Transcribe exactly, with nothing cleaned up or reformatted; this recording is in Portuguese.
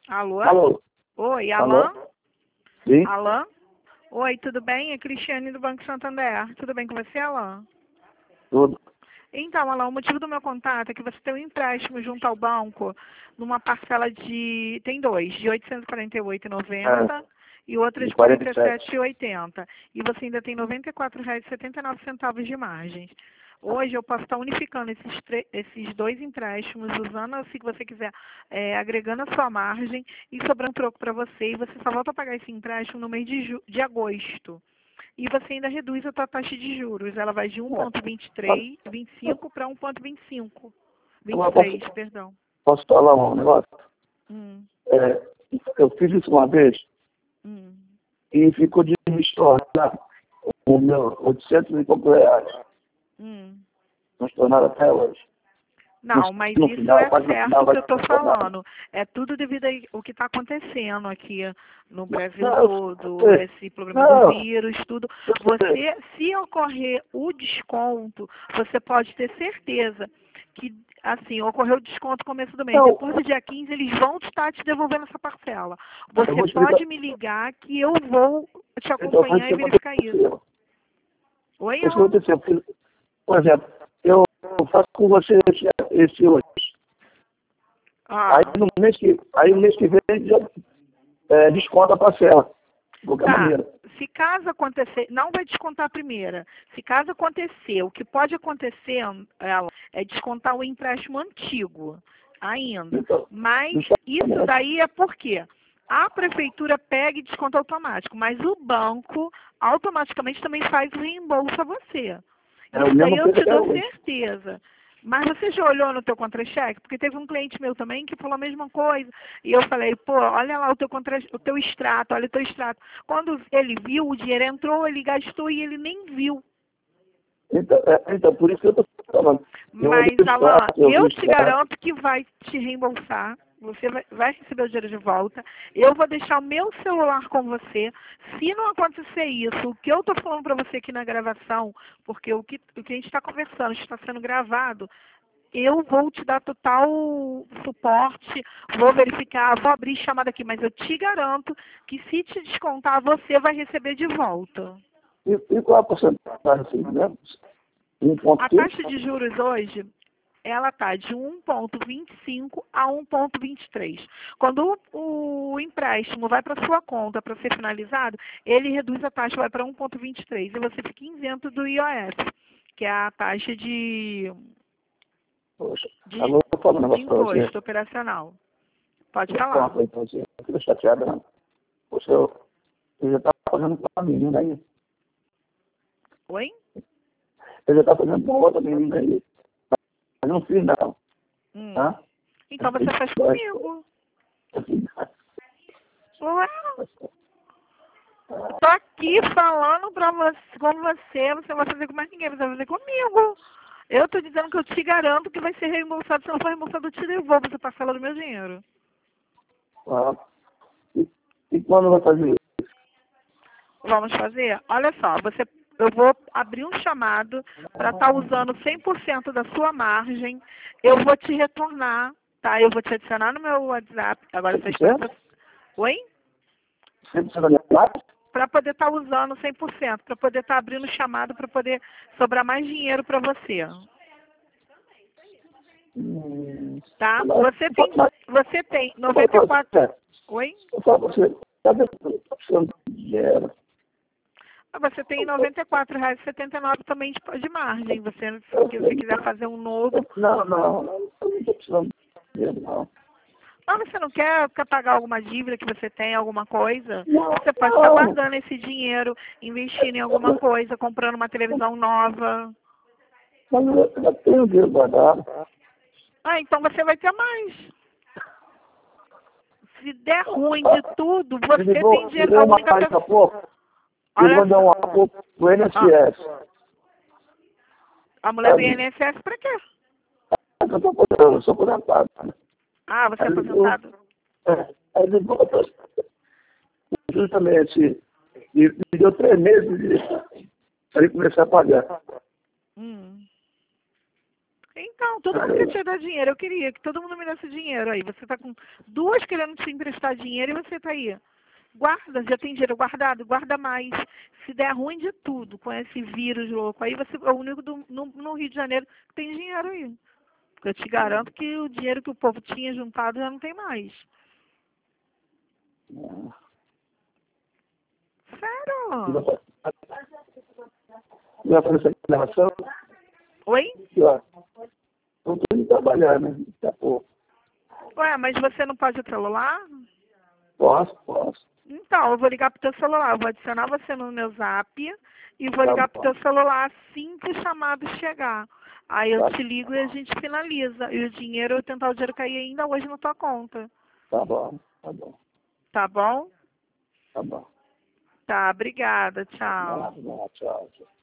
Alô? Alô? Oi, Alô? Alain? Sim? Alain? Oi, tudo bem? É Cristiane do Banco Santander. Tudo bem com você, Alain? Tudo. Então, Alain, o motivo do meu contato é que você tem um empréstimo junto ao banco numa parcela de... Tem dois, de oitocentos e quarenta e oito reais e noventa centavos e outra de de quarenta e quarenta e sete. sete reais e oitenta centavos. E você ainda tem noventa e quatro reais e setenta e nove centavos de margem. Hoje eu posso estar unificando esses, tre- esses dois empréstimos, usando assim que você quiser, é, agregando a sua margem e sobrando troco para você. E você só volta a pagar esse empréstimo no mês de, ju- de agosto. E você ainda reduz a sua taxa de juros. Ela vai de um vírgula vinte e três, vinte e cinco para um vírgula vinte e cinco. Agora, posso, vinte e três, perdão. posso falar um negócio? Hum, É, eu fiz isso uma vez hum. e ficou de me tornar o meu oitocentos e poucos reais. Hum. Não se tornaram até hoje. Não, No, mas no isso final, é quase no certo final o que vai eu estou se tornar. falando. É tudo devido ao que está acontecendo aqui no Brasil Não, eu todo, sei. esse problema do Não, vírus, tudo. eu sei. Você, se ocorrer o desconto, você pode ter certeza que, assim, ocorreu o desconto no começo do mês. Não, Depois do dia quinze, eles vão estar te devolvendo essa parcela. eu Você vou explicar. pode me ligar que eu vou te Então, foi acompanhar isso e que verificar isso. aconteceu. Oi, Foi isso que Alan? aconteceu. Porque, por exemplo, eu faço com você esse, esse hoje. Aí Ah. no mês que, aí no mês que vem já é, desconta a parcela. De qualquer Tá, maneira. se caso acontecer, não vai descontar a primeira. Se caso acontecer, o que pode acontecer, ela, é descontar o empréstimo antigo ainda. Então, Mas isso justamente. daí é porque a prefeitura pega e desconta automático, mas o banco automaticamente também faz o reembolso a você. É o Isso daí mesmo eu que te até dou hoje. certeza. Mas você já olhou no teu contra-cheque? Porque teve um cliente meu também que falou a mesma coisa. E eu falei, pô, olha lá o teu, contra... o teu extrato, olha o teu extrato. Quando ele viu, o dinheiro entrou, ele gastou e ele nem viu. Então, é, então por isso que eu estou falando. Eu olhei Mas, o Alain, extrato, eu vi o eu te extrato. garanto que vai te reembolsar. Você vai, vai receber o dinheiro de volta. Eu vou deixar o meu celular com você. Se não acontecer isso, o que eu estou falando para você aqui na gravação, porque o que, o que a gente está conversando está sendo gravado, eu vou te dar total suporte, vou verificar, vou abrir chamada aqui, mas eu te garanto que se te descontar, você vai receber de volta. E, e qual a porcentagem assim, né? um ponto A cinco? taxa de juros hoje, ela está de um vírgula vinte e cinco a um vírgula vinte e três. Quando o, o empréstimo vai para sua conta para ser finalizado, ele reduz a taxa, vai para um vírgula vinte e três e você fica isento do I O F, que é a taxa de, Poxa, de, agora eu vou falar um de negócio para você. imposto operacional. Pode Eu falar. conto aí para você. Eu fico chateado, não. Poxa, eu, eu já estava fazendo com a menina aí. Oi? Eu já estava fazendo com outra menina aí. Mas não fiz, não. Hum. Tá? Então você faz comigo. Ué, eu tô aqui falando pra você, com você, você não vai fazer com mais ninguém, você vai fazer comigo. Eu tô dizendo que eu te garanto que vai ser reembolsado, se não for reembolsado, eu te devolvo essa parcela do meu dinheiro. Ah, e, e quando vai fazer isso? Vamos fazer? Olha só, você, eu vou abrir um chamado para estar usando cem por cento da sua margem. Eu vou te retornar, tá? Eu vou te adicionar no meu WhatsApp. Agora você espera. Pra... Oi? cem por cento da minha parte? Para poder estar usando cem por cento, para poder estar abrindo chamado, para poder sobrar mais dinheiro para você. Hum, Tá? mas, Você tem, mas, você tem eu falo noventa e pra quatro... você, Oi? eu falo pra você, sabe, eu estou precisando de dinheiro. Você tem noventa e quatro reais e setenta e nove também de, de margem. Você, se Eu você sei, quiser fazer um novo... não, não, eu não estou precisando de dinheiro, não. Ah, você não quer, quer pagar alguma dívida que você tem, alguma coisa? Não, Você pode estar não. guardando esse dinheiro, investindo em alguma coisa, comprando uma televisão nova. Mas eu já tenho dinheiro guardado. Ah, então você vai ter mais. Se der ruim de tudo, você Me ligou, tem me dinheiro. ligou A uma única mais há pessoa... pouco, e Olha mandou um apoio do N S S. a mulher do I N S S pra quê? Eu estou aposentado, eu sou aposentado. Ah, você é Aí ligou, aposentado. é, aí ligou, justamente, e me deu três meses para ele começar a pagar. Hum. Então, todo mundo quer te dar dinheiro. Eu queria que todo mundo me desse dinheiro aí. Você tá com duas querendo te emprestar dinheiro e você tá aí. Guarda, já tem dinheiro guardado? Guarda mais. Se der ruim de tudo com esse vírus louco, aí você é o único do, no, no Rio de Janeiro que tem dinheiro aí. Eu te garanto que o dinheiro que o povo tinha juntado já não tem mais. Sério? Vai fazer essa gravação? Oi? Não estou indo trabalhar, né? Daqui a pouco. Ué, mas você não pode o celular? Posso, posso. Então, eu vou ligar pro teu celular. Eu vou adicionar você no meu zap e vou Tá ligar bom. pro teu celular assim que o chamado chegar. Aí eu Tá. te ligo e a gente finaliza. E o dinheiro, eu tentar o dinheiro cair ainda hoje na tua conta. Tá bom, tá bom, Tá bom? tá bom. Tá, obrigada. Tchau. Nada, nada, tchau, tchau.